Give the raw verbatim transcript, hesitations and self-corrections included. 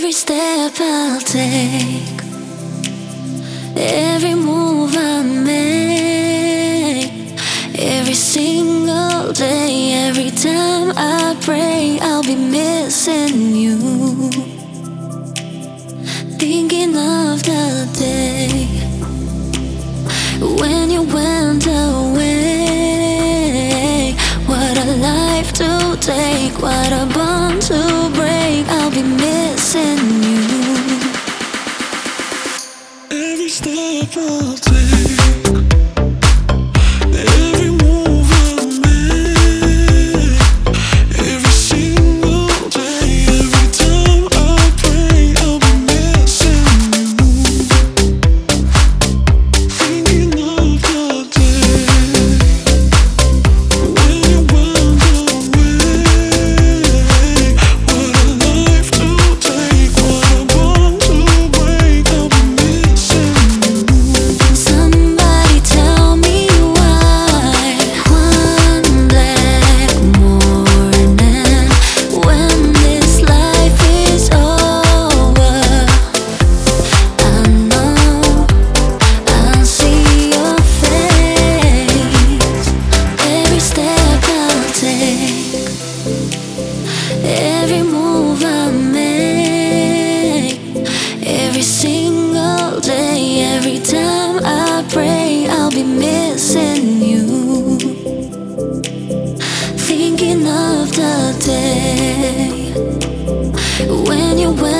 Every step I'll take, every move I make, every single day, every time I pray, I'll be missing you. Thinking of the day when you went away. What a life to take, what a bond to break. I'll be missing you. Every step I'll take, every move I make, every single day, every time I pray, I'll be missing you. Thinking of the day when you went away. What a life to take, what a bond to break. I'll be missing you. Somebody tell me why. One black morning, when this life is over, I know I'll see your face. Every step I'll take, every move I make, every single day, every time I pray, I'll be missing you. Thinking of the day when you went